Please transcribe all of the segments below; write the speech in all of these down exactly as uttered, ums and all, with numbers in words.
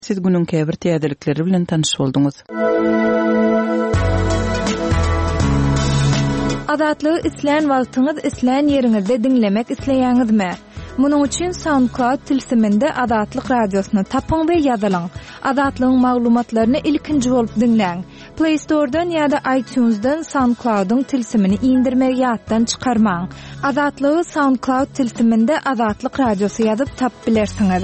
Siz günün käbir täzelikleri bilen tanış boldunuz. Azatlygy isleýän wagtyňyz isleýän ýeriňizde dinlemek isleýäňizmi? Munuň üçin SoundCloud tilsiminde Azatlyk radiosyny tapyň we ýazylyň. Azatlygyň maglumatlaryny ilkinji bolup dinleň. Play Store'dan ýa-da iTunes'dan SoundCloud'un tilsimini indirmek ýatdan çykarmaň. Azatlygy SoundCloud tilsiminde Azatlyk radiosy ýazyp tap bilersiňiz.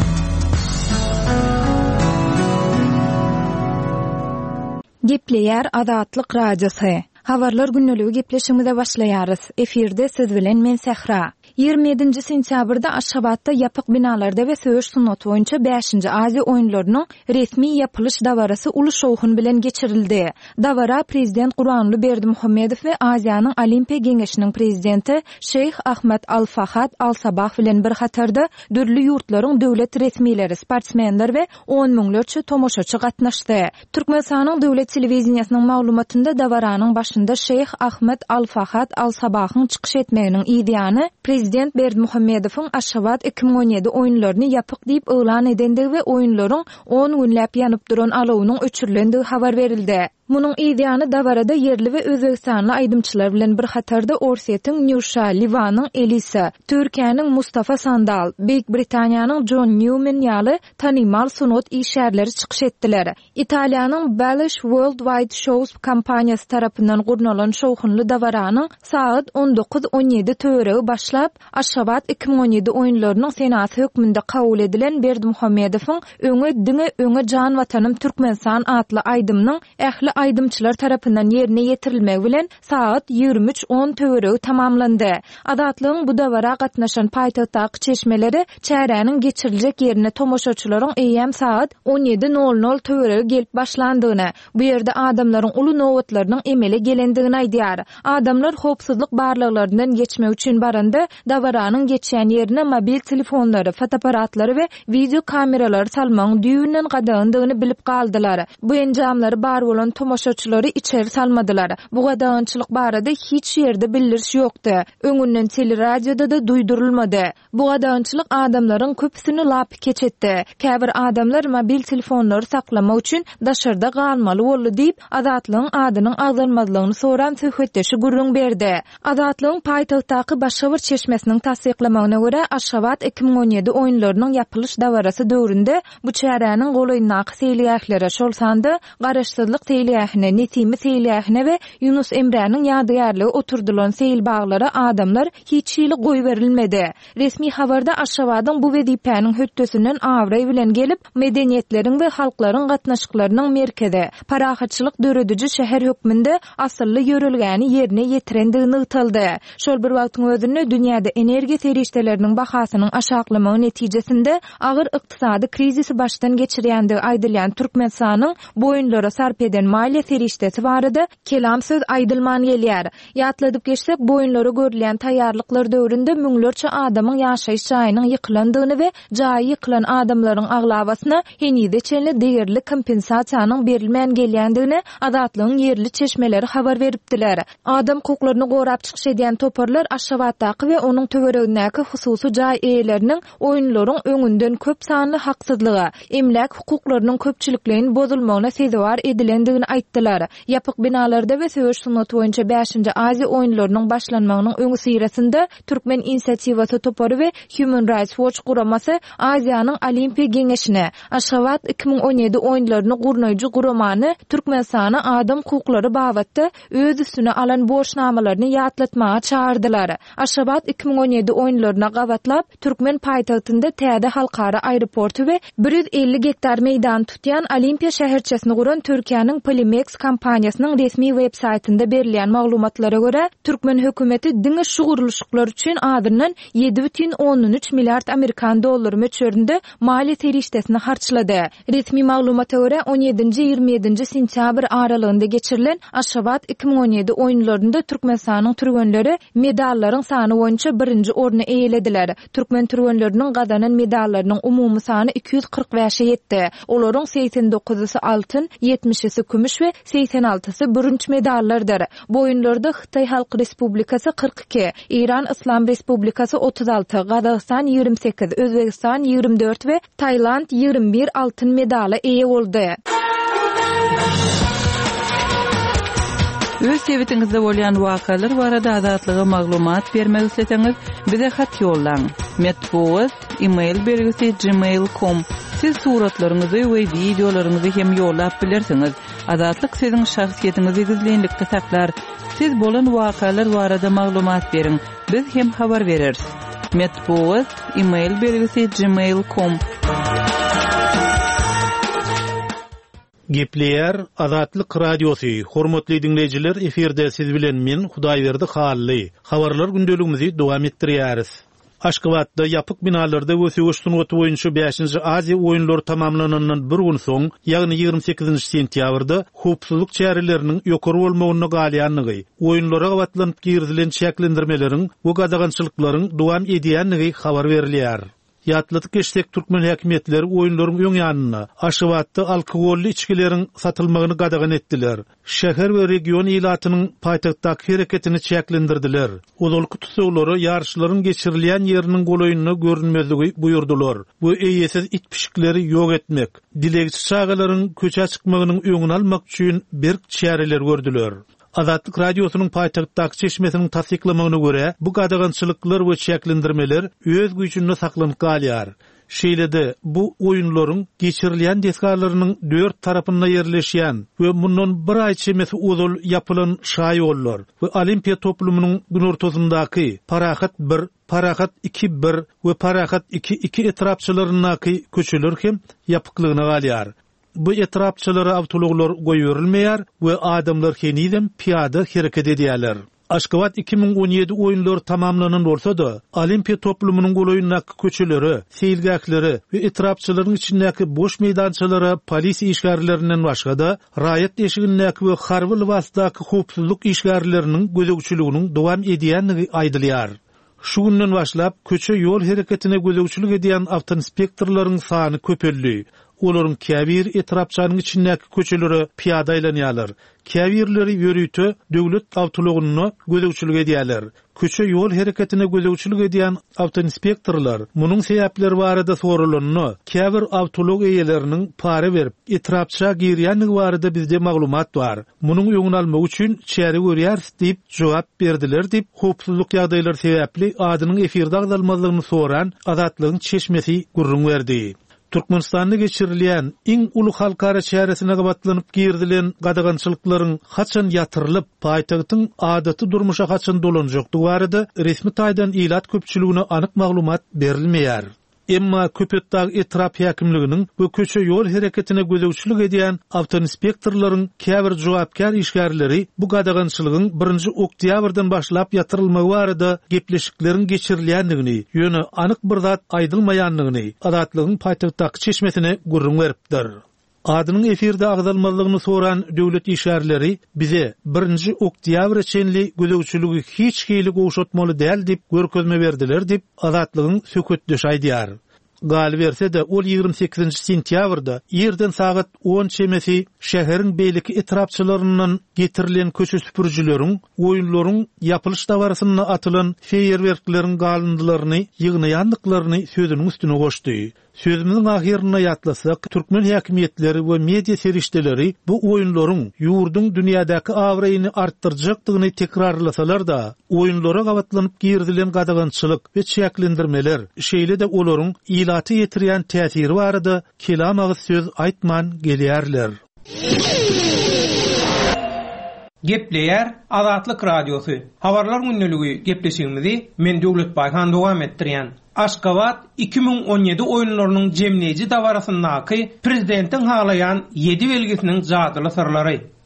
Gepleýär Azatlyk radiosy. Habarlar günneligi gepleşigimize başlaýarys. Efirde siz bilen men Sehra. ýygrimi ýedinji sentýabrda Aşgabatda ýapyk binalarda we söýüş sunnaty boýunça beşinji Aziýa oýunlarynyň resmi ýapylyş dawarasy uly şowhun bilen geçirildi. Dawara prezident Gurbanly Berdimuhammedow we Aziýanyň Olimpiýa Geňeşiniň prezidenti Şeyh Ahmet Al-Fahad Al-Sabah bilen bir hatarda dürli ýurtlaryň döwlet resmileri, sportsmenler we on miňlerçe tomoşaçy gatnaşdy. Türkmenistanyň döwlet telewizionynyň maglumatynda dawaranyň başynda Şeyh Ahmet Al-Fahad Al-Sabahyň çykyş etmeginiň ideýany Prezident Berdimuhammedowyň Aşgabat iki bin on ýedi oýunlaryny ýapyk diýip elan edendigi we oýunlaryň on günläp ýanyp duran alawynyň öçürilendigi habar berildi. Munyň ideýany dawarada yerli we özbegistanly aýdymçylar bilen bir hatarda Orsetiyň Newsha, Livanyň Elisa, Türkiýanyň Mustafa Sandal, Büyük Britaniýanyň John Newman ýaly tanymal sunat işärleri çykyş etdiler. Italiýanyň Balish Worldwide Shows kompaniýasy tarapyndan gurnalan şowhunly dawaranyň saat on dokuz on ýedi töregi başlap Aşgabat iki bin on ýedi oýunlarynyň senat hökmünde kabul edilen Berdimuhammedowyň öňe diňe öňe jan watanym Türkmenistan atly aýdymynyň ähli aýdymçylar tarapyndan ýerine ýetirilmegi bilen saat ýygrimi üç on töregi tamamlandy. Azatlygyň bu dawara gatnaşan paýtagtdaky çeşmeleri çäräniň geçiriljek ýerine tomoşaçylaryň eýem saat on ýedi nol nol töregi gelip başlandygyny, bu ýerde adamlaryň uly nowatlarynyň emele gelendigini aýdýar. Adamlar howpsuzlyk barlyklaryndan geçmek üçin baranda dawaranyň geçýän ýerine mobil telefonlary, fotoaparatlary we video kameralary salmaň düýünden gadagandygyny bilip galdylar. Bu enjamlary bar bolan tomoşaçylary içeri salmadylar. Bu gadagynçylyk barada hiç ýerde bildiriş ýokdy. Öňünden teleradioda da duýdurulmady. Bu gadagynçylyk adamlaryň köpüsini lap keçetdi. Käbir adamlar mobil telefonlary saklamak üçin daşarda galmaly boldy diýip Azatlygyň adynyň agzalmadylygyny soran söhbetdeşi gurrun berdi. Azatlygyň paýtagtdaky başga bir çeşmesiniň tasdiklamagyna görä Aşgabat iki bin on ýedi oýunlarynyň ýapylyş dawarasy döwründe bu çäräniň golaýnaky seýliýäklere şolsandy garaşsyzlyk seýliýähine, Netimi seýliýähine we Yunus Emräniň ýadygarlygy oturdulan seýil baglara adamlar hiç ýyly goý berilmedi. Resmi habarda Aşgabatyň bu wezipäniň hötdesinden awray bilen gelip medeniýetleriň we halklaryň gatnaşyklarynyň merkezi, parahatçylyk dörediji şäher hökmünde asylly ýörelgäni ýerine ýetirendigini ýytyldy. Şol bir wagtyň özünde dünýäde energiýa serişdeleriniň bahasynyň aşaklamagy netijesinde agyr ykdysady krizisi başdan geçirýändigi aýdylýan Türkmenistanyň bu oýunlara sarp eden maliýe serişdesi barada kelam söz aýdylman gelýär. Ýatladyp geçsek, bu oýunlara görülen taýýarlyklar döwründe müňlerçe adamyň ýaşaýyş jaýynyň ýykylandygyny we jaýy ýykylan adamlaryň aglawasyna henüde çenli degirli kompensasiýanyň berilmän gelýändigini Azatlygyň yerli çeşmeleri habar beripdiler. Adam hukuklaryny gorap çykyş edýän toparlar Aşgabatdaky we onuň töweregindäki hususy jaý eýeleriniň oýunlaryň öňünden köp sanly haksyzlygy, emlak hukuklarynyň köpçülikliginiň bozulmagyna sezewar edilendigini aýtdylar. Ýapyk binalarda we söýüş sunnaty boýunça beşinji Aziýa oýunlarynyň başlanmagynyň öňü syrasynda Türkmen inisiatiwasy topary we Human Rights Watch guramasy Aziýanyň Olimpiýa Geňeşine Aşgabat iki bin on ýedi oýunlaryny gurnaýjy guramany Türkmenistana adam hukuklary babatda öz üstüne alan borçnamalaryny ýatlatmaga çağırdylar. Aşgabat iki bin on ýedi oýunlaryna gawatlap Türkmen paýtagtynda täze halkara aeroportu we bir yüz elli gektar meýdan tutýan Olimpiýa şäherçesini guran Türkiýanyň Polimex kompaniýasynyň resmi web saýtynda berilýän maglumatlara görä Türkmen hökümeti diňe şu guruluşlar üçin adyrnan ýedi бүтүн on üç milliard Amerikan dollary möçberinde maliýe serişdesini harçlady. Resmi maglumata görä on ýedinji ýygrimi ýedinji sentýabr aralygynda geçirilen Aşgabat iki bin on ýedi oýunlarynda Türkmenistanyň türgenleri medallaryň sany boýunça birinji orny eýelediler. Türkmen türgenleriniň gazanan medallarynyň umumy sany iki yüz kırk beşe ýetdi. Olaryň seksen dokuzy altyn, ýetmişi kümüş beş we seksen altysy bürünç medallardyr. Bu oýunlarda Hytaý Halk Respublikasy kırk iki, İran Islam Respublikasy otuz altı, Gazagystan ýigrimä sekiz, Özbegistan ýigrimä dört we Taýland ýigrimä bir altyn medala eýe boldy. Öz sebitingizde bolýan wakalar barada azatlyga maglumat bermek isteseňiz, bize hat ýollaň. Metbuat e-mail belgisi gmail nokta com. Siz suratlaryňyzy we videolaryňyzy hem ýollap bilersiňiz. Azatlyk siziň şahsiýetiniňizi gizlenlikde saklar. Siz bolan wakalar barada maglumat beriň. Biz hem habar bereriz. Metbuat e-mail belgisi gmail nokta com. Gepleýär Azatlyk radiosu. Hormatly dinleýijiler, eferde siz bilen men Hudaýberdi Hally. Habarlar gündeligimizi dowam etdirýäris. Aşgabatda ýapyk binalarda ösüş sunuty boýunça beşinji Aziýa oýunlary tamamlanandan bir gün soň, ýagny ýigrimä sekizinji sentýabrda howpsuzlyk çäreleriniň ýokary bolmagyna galýanlygy, oýunlara gawatlanyp girdilen çäklendirmeleriň we gadagançylyklaryň dowam edýänligi habar berilýär. Ýatladyk geçsek türkmen häkimetleri oýunlaryň öň ýanyna Aşgabatda alkogolly içkileriň satylmagyny gadagan etdiler. Şäher we region ilatynyň paýtagtdaky hereketini çäklendirdiler. Ololky tutuklary ýarşylaryň geçirilýän ýeriniň golaýynyna görünmezligi buýurdular. Bu eýesiz itpişikleri ýok etmek, dilegçi çağalaryň köçe çykmagynyň öňüni almak üçin bir çäreler gördüler. Azatlyk radiosynyň paýtagtdaky çeşmesiniň tasdiklamagyna görä, bu gadagançylyklar we çäklendirmeler öz güýçünde saklanyp galýar. Şeýlede bu oýunlaryň geçirilýän deskarlarynyň dört tarapynda ýerleşýän we mundan bir aý çemesi uzul ýapylan şaýollar we olimpiýa toplumynyň gün ortasyndaky Parahat bir, Parahat iki bir we Parahat iki iki etrapçylarynyňky köçeler hem ýapyklygyna galýar. Bu etrapçylara awtologlar goýurilmeýär we adamlar henidem piýada hereket edýärler. Aşgabat iki bin on ýedi oýunlary tamamlanan bolsa-da, olimpiýa toplumynyň golaýynyňky köçeleri, seýilgäkleri we etrapçylaryň içindäki boş meýdançalary polisiýa işgärlerinden başga-da raýat eşigindäki we harby libasdaky howpsuzlyk işgärleriniň gözegçiliginiň dowam edýänligi aýdylýar. Şu günden başlap köçe ýol hereketine gözegçilik edýän awtoinspektorlaryň sany köpeldi. Olaryň käbir etrapçanyň içindäki köçeleri piýada aýlanýarlar. Käbirleri ýörüýte döwlet awtologyny gözegçilik edýärler. Köçe ýol hereketine gözegçilik edýän awtoinspektorlar munyň sebäpleri barada sorulanyny, käbir awtolog eýeleriniň pare berip etrapça girýänligi barada bizde maglumat bar. Munyň öňüni almak üçin çäre görýäris diýip jogap berdiler diýip howpsuzlyk ýagdaýlary sebäpli adynyň efirde agdalmazlygyny soran Azatlygyň çeşmesi gurrun berdi. Türkmenistanda geçirilýän iň uly halkara çäresine gawatlanyp girdilen gadagançylyklaryň haçan ýatyrylyp, paýtagtyň adaty durmuşa haçan dolanjakdygy barada resmi taýdan ilat köpçiligine anyk maglumat berilmeýär. Emma köpetdagi etrap häkimliginiň bu köçe ýol hereketine gözegçilik edýän awtoinspektorlaryň käbir jogapkar işgärleri bu gadagançylygyň birinji oktýabrdan başlap ýatyrylmagy barada gepleşikleriň geçirilýändigini, ýöne anyk bir zat aýdylmaýanlygyny Azatlygyň paýtagtdaky çeşmesine gurrun beripdir. Adynyň efirde agdalmalygyny soran döwlet işgärleri bize birinji oktýabr çenli gözegçiligi hiç hili goşatmaly däl diýip görkezme berdiler diýip Azatlygyň söketdeş aýdýar. Gal berse de ol ýigrimä sekizinji sentýabrda ýerden sagat on çemesi şäheriň beýleki etrapçylaryndan getirilen köçe süpürjüleriň oýunlaryň ýapylyş dawarasyna atylan feýerwerkleriň galyndylaryny ýygnaýandyklaryny sözüniň üstüne goşdy. Sözümüzün ahirine yatlasak, Türkmen häkimetleri we media serişdeleri bu oýunlaryň ýurdun dünýädäki awraýyny artdyrjakdygyny tekrarlasalar da, oýunlara gawatlanyp girdilen gadagançylyk we çäklendirmeler, şeýle de olaryň ilaty ýetirýän täsiri barada kelam agyz söz aýtman gelýärler. Gepleýär Azatlyk radiosu. Habarlar günneligi gepleşigimizi men Döwlet Baýhan dowam etdirýän. Aşgabat iki bin on ýedi oýunlarynyň jemleýiji dawarasyndaky prezidentiň halaýan ýedi belgisiniň jadyly sırlary.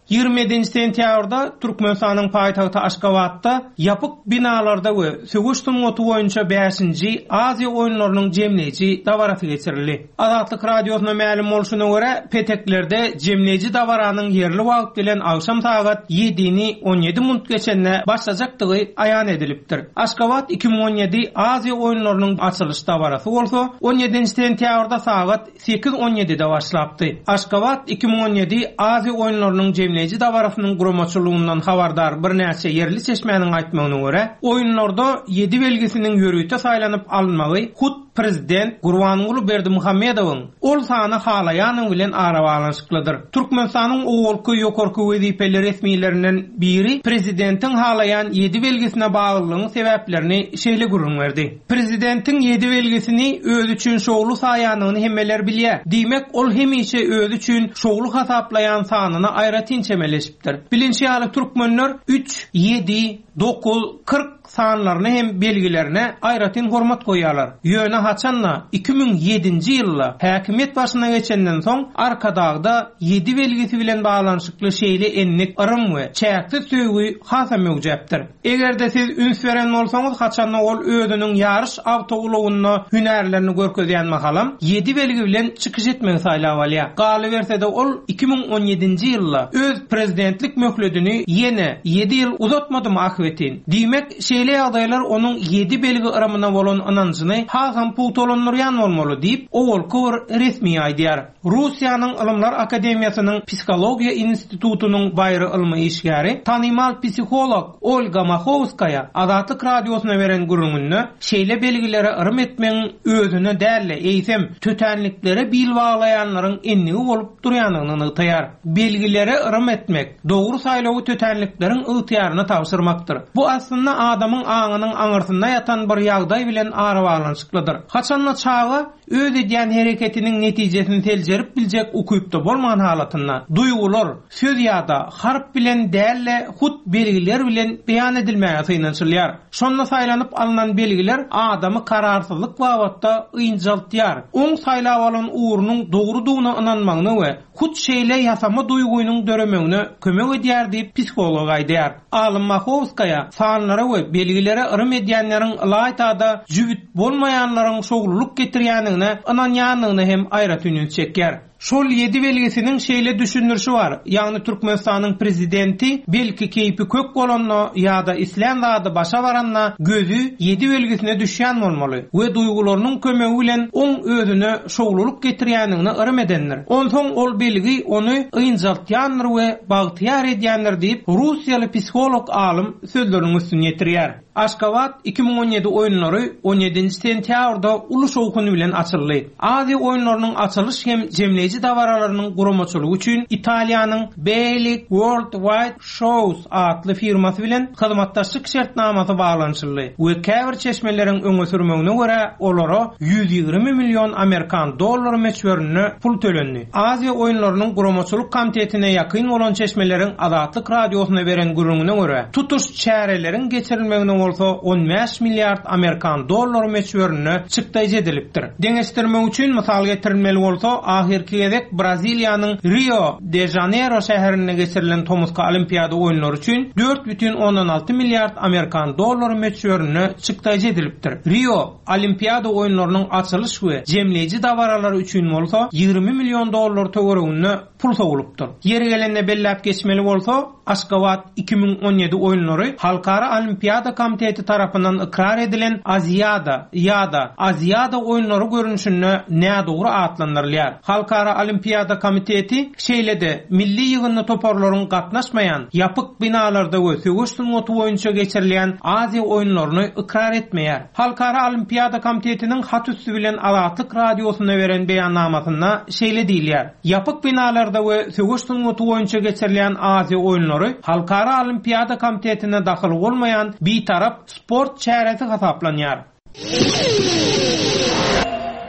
ýigrimedinji sentýabrda Türkmenistanyň paýtagty Aşgabatda ýapyk binalarda we söwüş sunmaty boýunça beşinji Aziýa oýunlarynyň jemleýiji dabarasy geçirildi. Azatlyk radiosyna ma'lum bolşuna görä peteklerde jemleýiji dabaranyň ýerli wagt bilen akşam saat yedi on yedi minut geçende başlajakdygy aýan edilipdir. Aşgabat iki bin on ýedi Aziýa oýunlarynyň açylyş dabarasy bolsa on ýedinji sentýabrda saat sekiz on ýedide başlapdy. Aşgabat iki bin on ýedi Aziýa oýunlarynyň jemleýiji dabarasynyň guramaçylygyndan habardar bir näçe yerli çeşmeniň aýtmagyna görä, oýunlarda yedi belgisiniň ýörüýte saýlanyp alınmagy hut Prezident Gurbanuly Berdimuhammedowyň ol sany halaýanyň bilen arabalanşyklydyr. Türkmenistanyň owalky ýokarky wezipeleri resmiýetlerinden biri prezidentiň halaýan yedi belgisine baglylygynyň sebäplerini şeýle gurulmady. Prezidentiň yedi belgisini öz üçin şogly saýanyny hemmeler bilýär. Diýmek ol hemişe öz üçin şogly hasaplaýan sanyna aýratyn çemeleşipdir. Bilinçli ýaly türkmenler üç, yedi, dokuz, kırk sanlaryny hem belgilerine aýratyn hormat goýarlar. Ýöne haçanla iki bin yedinji ýylda häkimet başyna geçenden soň arkadagda yedi belgisi bilen baglanyşykly şeýle enlik ırym we çäkli söýgü hasa möwjepdir. Egerde siz üns beren bolsaňyz haçanla ol özüniň ýarış awtoglugyny hünärlerini görkezýän makalam yedi belgi bilen çykyş etmegi saýlap alýar. Galy berse de ol iki bin on ýedinji ýylda öz prezidentlik möhledini ýene yedi ýyl uzatmady mahwetin. Diýmek şeýle ýagdaýlar onuň yedi belgi ırymyna bolan ynanjyny hasan putolanýan bolmaly diýip owalky resmi aýdýar. Russiýanyň Ilmlar Akademiýasynyň Psikologiýa institutunyň baýry ilmi işgäri tanymal psikolog Olga Machovskaya Azatlyk radiosyna beren gurulmagyny şeýle belgilere ırym etmegiň özüne dälle eýsem tötenliklere bil baglaýanlaryň ennigi bolup durýanyny ýytaýar. Belgilere ırym etmek dogry saýlawy tötenlikleriň ýytýaryny tapşyrmakdyr. Bu aslynda adamyň aňynyň aňyrsynda ýatan bir ýagdaý bilen arabalanşyklydyr. Haçanla çağa öz edýän hereketiniň netijesini teljerip biljek ukuyupda bolmagan halatynda duýgular, söz ýa-da harp bilen dälle hut belgiler bilen beýan edilmäge synaşylýar. Şonda saýlanyp alynan belgiler adamy kararsyzlyk wagtda ýynjaltýar. Oň saýlap alan uğrunyň dogrudygyna ynanmagyny we hut şeýle ýasama duýgunyň döremegine kömek edýär diýip psikolog aýdýar. Alym Machovskaya sanlara we belgilere ırym edýänleriň ýa-da jübit bolmaýanlaryň şogluluk getirýäniňe ynanýanyny hem aýratyn çekýär. Şol yedi belgisiniň şeýle düşünürşi bar. Ýagny Türkmenistanyň prezidenti belki keýpi kök bolanna ýa-da islam zady başa baranna gözü yedi belgisine düşýän bolmaly we duýgularynyň kömegi bilen oň özüne şogluluk getirýäniňi ırym edenler. Onsoň ol belgi ony ýynjaltýandyr we bagtyar edýändir diýip Russiýaly psikolog alym sözlerini üstüne ýetirýär. Aşgabat iki bin on ýedi oýunlary on ýedinji sentýabrda uly şowkuny bilen açyldy. Aziýa oýunlarynyň açylış hem jemleýiji dabaralarynyň guramaçylygy üçin Italiýanyň Beilig World Wide Shows adly firmasy bilen hyzmatdaşlyk şertnamasy baglanyşyldy. We käbir çeşmeleriň öňe sürmegine görä olara yüz ýigirmi million Amerikan dollary meçberini pul tölendi. Aziýa oýunlarynyň guramaçylyk komitetine ýakyn bolan çeşmeleriň Azatlyk radiosyna beren gurulmagyna görä tutuş çäreleriň geçirilmegine on beş milyard Amerikan dollary meçberini çykdaýjy edilipdir. Deňeşdirmek üçin mysal getirilmeli bolsa ahirki gezek Braziliýanyň Rio de Janeiro şäherine geçirilen Tomuska Olimpiada oýunlary üçin dört бүтүн oňdan alty milyard Amerikan dollary meçberini çykdaýjy edilipdir. Rio Olimpiada oýunlarynyň açylyş we jemleýiji dabaralary üçin bolsa ýigirmi million dollar töweregini pul sowulupdyr. Ýeri gelende belläp geçmeli bolsa Aşgabat iki bin on ýedi oýunlary Halkara Olimpiada Komiteti tarapyndan ikrar edilen Aziýada ýa-da Aziýada oýunlary görünüşine näme dogry atlandyrylýar. Halkara Olimpiada Komiteti şeýlede milli ýygyny toparlaryň gatnaşmaýan ýapyk binalarda we söwüş sunmaty boýunça geçirilen Aziýa oýunlaryny ikrar etmeýär. Halkara Olimpiada Komitetiniň hat üstü bilen Azatlyk radiosyna beren beýannamasynda şeýle diýilýär. Ýapyk binalarda we söwüş sunmaty boýunça geçirilen Aziýa oýunlary Halkara Olimpiada Komitetine daxil bolmayan bir taraf sport çäresi hasaplanýar.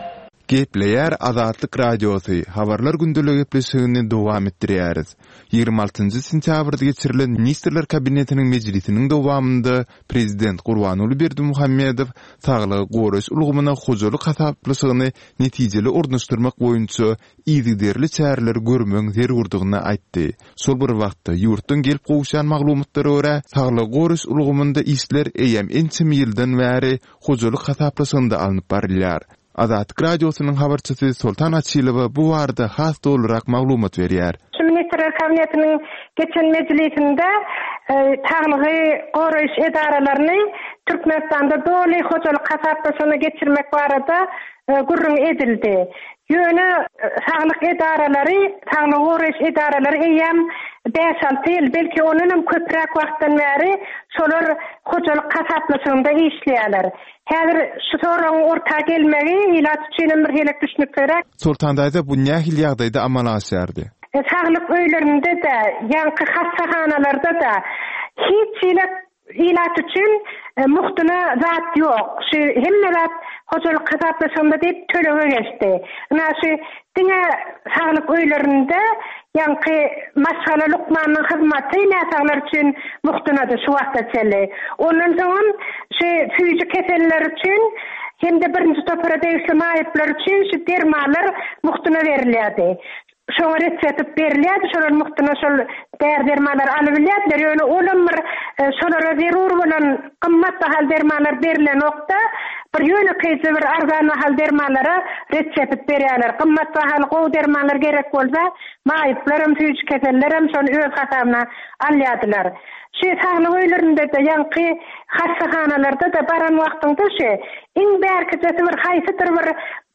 Gepleýär Azatlyk Radiosu habarlar gündüligi gepleşigini dowam etdirýäris. ýygrimi altynjy sentýabrda geçirilen Ministrler Kabinetiniň mejlisiniň dowamında Prezident Gurbanuly Berdimuhammedow saglygy goraş ulgamyna hojalyk hasaplysygyny netijeli ornaşdyrmak boýunça ýygyderli çäreler görmek zerurdygyny aýtdy. Şol bir wagtda ýurtdan gelip gowşan maglumatlary görä saglyk goraş ulgamynda işler eýem ençim ýyldan bäri hojalyk hasaplysygynda alınıp barilýar. Azatlyk Radiosynyň habarçysy Sultan Açylowa bu warda has dolarak maglumat berýär. Ministrler Kabinetiniň geçen mejlisinde taýlygy goraş edaralaryny Türkmenistanda doly hojalyk hasaplasygyny geçirmek barada gurrun edildi. Ýöne saglyk edaralary, saglyk goraş edaralary eýem beş alty ýyl belki onunam köprek wagtdan bäri şolar hojalyk hasaplasygyna işleýärler. Häzir şu soraň orta gelmegi ilaç üçin bir helek düşnük gerek. Sultandayda bu nähil ýagdaýda amal aşýardy. Saglyk öýlerinde de, ýanky hastahanalerde de hiç ilaç ilaç üçin muhtuna zat ýok. Şu hemme zat hojalyk hasaplasygyna diýip төлege geçdi. Ina şu diňe saglyk öýlerinde ýanky maşgala Lukmanyň hyzmaty näsaglar üçin muhtunady şu wagtda çelle. Ondan soň şu füýji keseller üçin hem de birinji topara değişme aýyplar üçin şu dermalar muhtuna berilýärdi. Şoňa retsept berilýärdi, şolar muhtuna şol dermalar alyp bilýärler. Ýöne olamyr şolara zerur bolan gymmat bahal dermalar berilen okda bir ýöne keýse bir arzan bahal dermalara retsept berýärler. Gymmat bahal gow dermalar gerek bolsa, maýyplarym füýji kesellerim şonu öz hasabyna alýardylar. Şu saglyk öýlerinde de ýanky hastahanalarda da baran wagtynda şu iň bärkijesi bir haýsydyr bir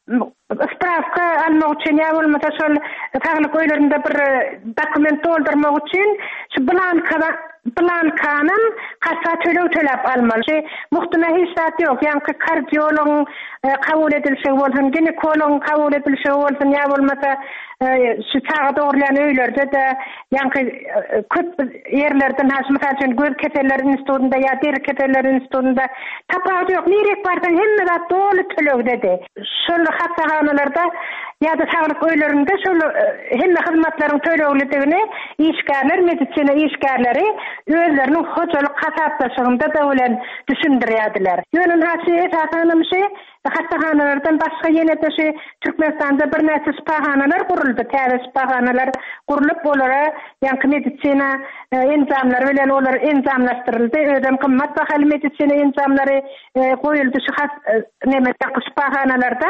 spravka almak üçin ýa bolmasa şol saglyk öýlerinde bir dokument doldurmak üçin şu blankada blankanyň hassa tölew töläp almaly. Muhtuna hiç zat ýok. Ýanky kardiolog kabul edilse bolsun, ginekolog kabul edilse bolsun ýa bolmasa şu çağa dogurlayan öýlerde de ýanky köp ýerlerden haş meselem göz keselleri institutunda ýa deri keselleri institutunda tapady ýok. Nirek bardan hemme zat doly tölew dedi. Şol hastahanalarda ýa da saglyk öýlerinde şol hemme hyzmatlaryň tölewligini işgärler, medisina işgärleri özleriniň hojalyk hasaplasygyna da bilen düşündirýärdiler. Ýöne haşy esasanymşy hastahanalardan başga ýene de şu Türkmenistanda bir näçe spahanalar guruldy. Täze spahanalar gurulyp olara ýanky medisina enzamlary bilen olar enzamlaşdyryldy. Ödem gymmat bahal medisina enzamlary goýuldy şu näme spahanalarda.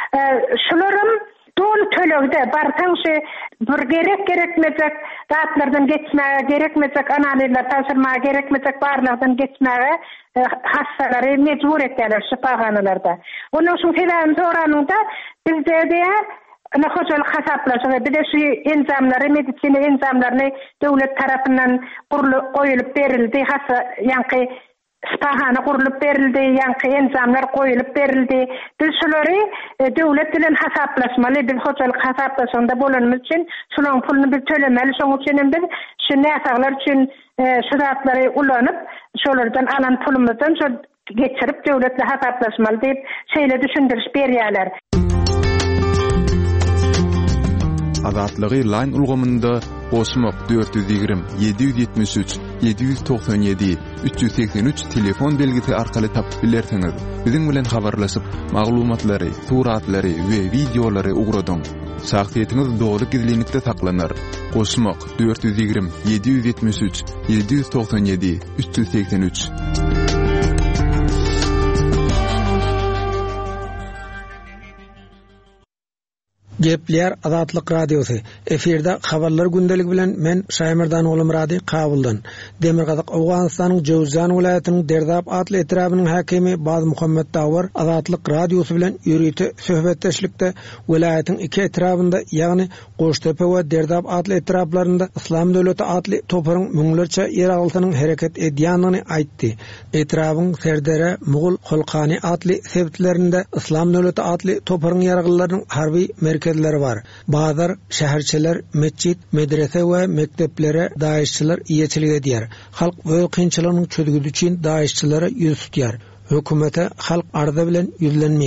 Şolarym dol tölegde barsaň şu bir gerek gerekmejek zatlardan geçmäge, gerekmejek analizler taşyrmaga, gerekmejek barlygdan geçmäge hassalary mejbur etýärler şifahanalarda. Onuň şuň sebäbini soranynda bizde de ana hojalyk hasaplasygy bir de şu enzamlary, medisina enzamlaryny döwlet tarapyndan gurulyp goýulyp berildi. Hassa ýanky spahana gurulyp berildi, ýanky enzamlar goýulyp berildi. Biz şolary döwlet bilen hasaplaşmaly, biz hojalyk hasaplasygyna bolanmyz üçin şolaryň puluny biz tölemeli. Şoň üçin biz şu näsaglar üçin şu zatlary ulanyp şolardan alan pulumyzdan şo geçirip döwletle hasaplaşmaly diýip şeýle düşündiriş berýärler. Azatlygy line ulgamynda Osmok dört yüz ýygrimi yedi yüz ýetmiş üç yedi yüz toksan ýedi üç yüz seksen üç telefon belgisi arkaly tapyp bilersiňiz. Biziň bilen habarlaşyp maglumatlary, suratlary we videolary ugradyň. Şahsiýetiniz dogry gizlilikde saklanır. Osmok dört yüz ýygrimi yedi yüz ýetmiş üç yedi yüz toksan ýedi üç yüz seksen üç. Gepler Azatlyk Radiosu. Eferde habarlar gündelik bilen men Şaýmyrdan oğlum Radi Kabuldan. Demirgazyk Awganystanyň Jowzan welaýatynyň Derdap atly etrabynyň hakimi Baz Muhammed Dawar Azatlyk Radiosu bilen ýürüýti söhbetdeşlikde welaýatyň iki etrabynda, ýagny Goştepe we Derdap atly etraplarynda İslam döwleti atly toparyň müňlerçe ýer altynyň hereket edýändigini aýtdy. Etrabyň serdere Mugul Holkany atly sebitlerinde İslam döwleti atly toparyň ýargylarynyň harby merkezi var. Bazar şäherçiler, mescit, medrese we mekteplere daýyşçylar iýeçilik edýär. Halk we kynçylygyň çözgüdü üçin daýyşçylary ýüz tutýar. Hökümete halk arda bilen ýüzlenmeýär.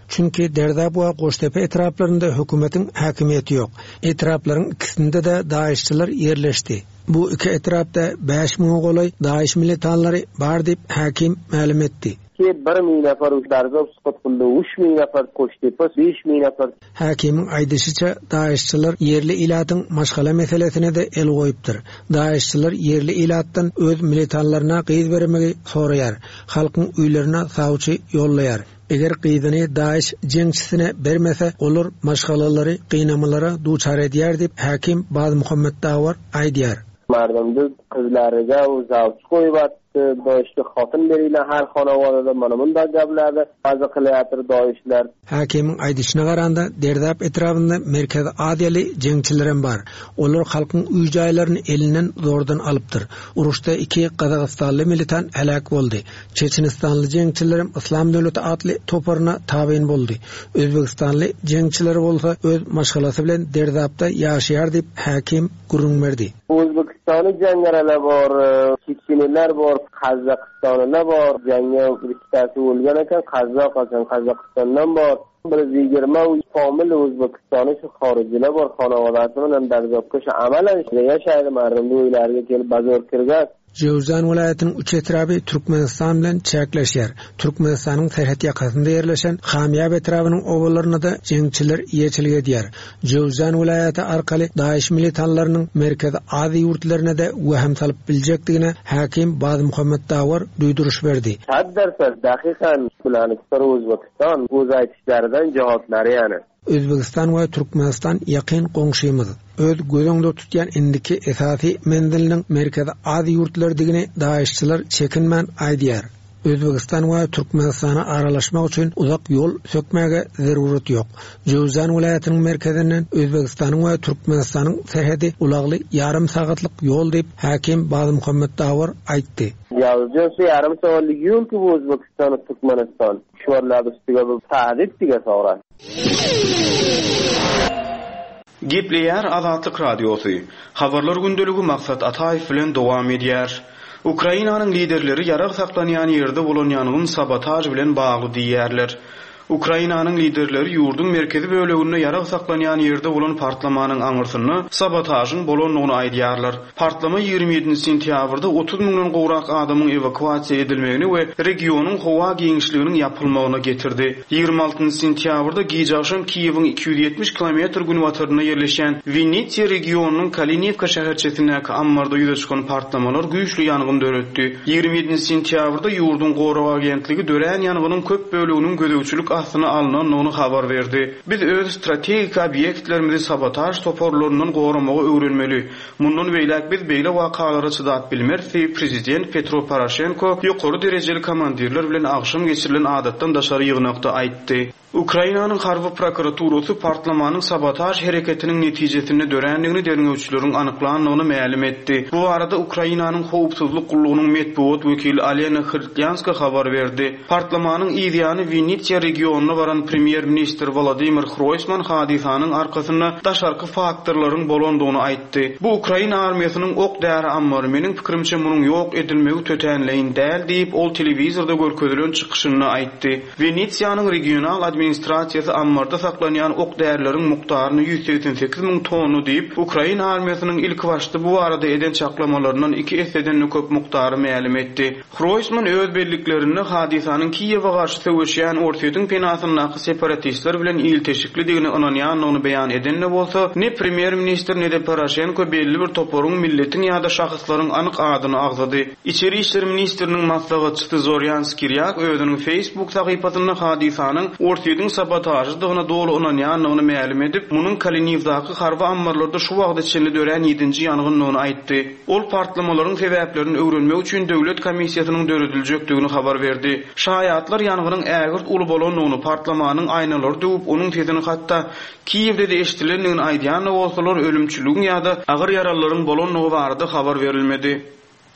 Çünki Derdap we Goştepe etraplarında hökümetin hakimiyeti yok. Etrapların ikisinde de Daişçiler yerleşdi. Bu iki etrapda beş Moğolay Daesh militanları bar dip hakim ma'lum etdi. Ki bir ming nafar Darzab suhbat qildi, uch ming nafar Qo'shtepa, besh ming nafar. Hakimin aydışıca Daeshçiler yerli ilatın maşgala meselesine de el koyuptur. Daeshçiler yerli ilattan öz militanlarına qeyd bermegi sorayar. Halkın uylarına savcı yollayar. Eger qeydini Daesh jengçisine bermese olur maşgalaları qıynamalara duçar edýär dip hakim Baz Muhammed Dawar aýdýar. Mardımda qizlariga zavç qo'yib Daeshga xotin berilgan har xonavada mana bunday gaplarni ba'zi qilyapti Daeshlar. Hakimin aydışına qaranda Derdap etrafında merkez adiyali jengçilerim bar. Olar halkın uy joylaryny elinden zordan alıptır. Uruşda iki Qazaqstanlı militan halak boldy. Çeçenistanlı jengçilerim İslam döwleti adly toparına tabyn boldy. Özbekistanlı jengçiler bolsa öz maşgalası bilen Derdapda ýaşaýar dip hakim gurrun berdi. Özbekistanlı jangaralar bor, Çeçeniler bor, Qazaqstanlılar bor. Jangga ikkitasi bo'lgan ekan, Qazaq ekan, Qozog'istondan bor. bir yigirma komil O'zbekistonda shu xorijlar bor, xonavadasi bilan Darzobga shu amalan yashaydi, mardimda uylariga kelib bazor kirgan. Jowzan vilayetining uch etrabi Turkmeniston bilan chekleşýär. Turkmenistoning serhat ýakasynda ýerleşen Xamyab etrabynyň owallaryna da jengçiler ýeçilik edýär. Jowzan vilayeti arkaly Daesh militanlarynyň merkezi ady ýurtlaryna da waham salyp biljekdigine hakim Baz Muhammed Dawar duýduruş berdi. Haddarsa daqiqan bularni O'zbekiston o'z aytishlaridan jihatlary ýani. Özbekistan we Turkmenistan ýakyn goňşymyz. Öz gözüňde tutýan indiki esasy mendiliniň merkezi ady ýurtlardygyny Daeşçiler çekinmän aýdýar. Özbekistan we Turkmenistana aralaşmak üçin uzak ýol sökmäge zerurat ýok. Jowzan vilayetiniň merkezinden Özbekistanyň we Turkmenistanyň serhedi ulagly yarım sagatlyk ýol diýip hakim Baz Muhammed Dawar aýtdy. Ýa-da yarım sagatlyk ýol ki bu Özbekistan we Turkmenistan şuarlar üstüge bir tahdid diýe sorar. Gepleýär Azatlyk Radiosu. Habarlar gündeligi Maksat Ataýew bilen dowam edýär. Ukrainanyň liderleri ýarag saklanýan ýerde bolan ýanyň sabotaj bilen bagly diýerler. Ukrainanyň liderleri ýurdun merkezi böleginde ýarag saklanýan ýerde bolan partlamanyň aňyrsyny sabotajyň bolanlygyny aýdýarlar. Partlama ýygrimi ýedinji sentýabrda otuz mingden gowrak adamyň evakuasiýa edilmegini we regionyň howa geňişliginiň ýapylmagyna getirdi. ýygrimi altynjy sentýabrda Gijaşan Kiýewiň iki ýüz ýetmiş kilometr günwatyryna ýerleşen Vinnytsia regionunyň Kalinivka şäherçesindäki ambarda ýüze çykan partlamalar güýçli ýangyn döretdi. ýygrimi ýedinji sentýabrda ýurdun gowrak agentligi dören ýangynyn köp böleginiň gödäwçilik astyna alynan onu habar berdi. Biz öz strategik obyektlerimizi sabotaj toporlaryndan goramagy öwrenmeli. Mundan beýlek biz beýle wakalary çydap bilmersi prezident Petro Poroshenko ýokary derejeli komandirler bilen agşam geçirilen adatdan daşary ýygnakda aýtdy. Ukrainanyň harby prokuraturasy partlamanyň sabotaj hereketiniň netijesinde dörenligini derňewçileriň anyklanygyny ma'lum etdi. Bu arada Ukrainanyň howpsuzlyk gullugynyň medpuat wekili Alena Khrytyanska habar berdi. Partlamanyň ýa-da Vinnytsia regionuna baran premier minister Volodymyr Groysman hadisanyň arkasynda daşarky faktorlaryň bolandygyny aýtdy. Bu Ukraina armiýasynyň ok däri ammary meniň pikirimçe munyň ýok edilmegi tötenleýin däl diýip ol telewizorda görkezülen çykyşyny aýtdy. Vinnytsiýanyň regional administrasiýasy ammarda saklanýan ok därleriň mukdaryny ýüz seksen sekiz ming tonu diýip Ukraina armiýasynyň ilk başda bu arada eden çaklamalaryndan iki eseden köp muktary ma'lum etdi. Groysman öz belliklerini hadisanyň Kiýewe garşy söwüşýän ortaýyň penasyndaky separatistler bilen il teşiklidigini ananýanyny beýan edenle bolsa, ne premier minister ne de Poroshenko belli bir toporuň milletiň ýa-da şahsyslaryň anyk adyny agzady. İçeri işler ministeriniň maslahatçysy Zoryan Skiryak özüniň Facebook sahypasynda hadisanyň ortaýyň sabotajydygyna dolu ananýanyny ma'lum edip, munyň Kalinivdaky harby ambarlarda şu wagtda içinde dören ýedinji ýangynlygyny aýtdy. Ol partlamalaryň sebäplerini öwrenmek üçin döwlet komissiýasynyň döredilýekdigini habar berdi. Şaýatlar ýanglygyň ägir uly bolanlygyny partlamanyň aýnalary döwüp, onuň tezini hatda Kiýewde de eşitilendigini aýdýan bolsalar ölümçüligiň ýa-da agyr ýaralaryň bolanlygy barada habar berilmedi.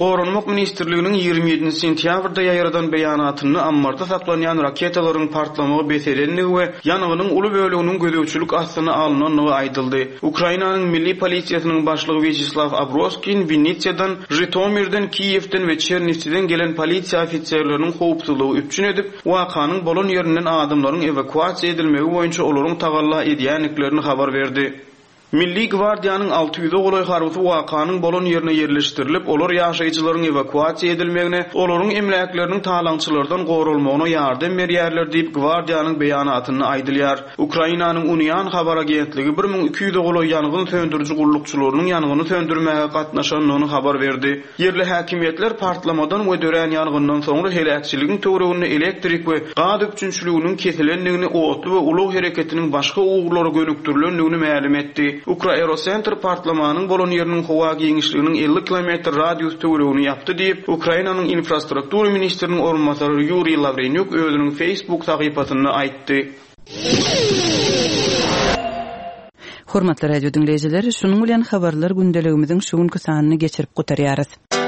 Gorunmak Ministerliginiň ýigirmi ýedinji sentýabrda ýaýradan beýanatyny ammarda saklanýan raketalaryň partlamagy beselenligi we ýanygynyň uly bölüginiň gözegçilik astyna alynanyny aýdyldy. Ukrainanyň milli polisiýasynyň başlygy Vyacheslav Abroskin Vinnitsadan, Jytomyrdan, Kiýewden we Çernivtsidен gelen polisiýa ofitserleriniň howpsuzlygy üçin edip, wakanyň bolan ýerinden adamlaryň evakuasiýa edilmegi boýunça olaryň tagalla edýänliklerini habar berdi. Milli Gwardiýanyň alty ýüze goloý harbysy wakanyň bolan ýerine ýerleşdirilip, olar ýaşaýjylaryň evakuasiýa edilmegine, olaryň emläkleriniň talançylardan gorulmagyna ýardam berýärler diýip Gwardiýanyň beýanatyny aýdylýar. Ukrainanyň Union habar agentligi bir ming iki ýüze goloý ýangyn söndürüji gullukçylarynyň ýangyny söndürmäge gatnaşanyny habar berdi. Yerli häkimetler partlamadan we dören ýangyndan soňra helakçylygyň töwereginde elektrik we gaz üçünçiliginiň kesilenligini, otly we ulug hereketiniň başga ugurlara gönükdirilenligini ma'lum etdi. Ukra-Aerocenter partlamanyň bolan ýeriniň howa giňişliginiň elli kilometr radius töweregini ýapdy diýip Ukrainanyň infrastruktura ministriniň ornmasary Yuriy Lavrenyuk özüniň Facebook sahypasyna aýtdy. Hormatly radio dinleýijiler, şunuň bilen habarlar gündeligimiziň şu günkü sanyny geçirip gutarýarys.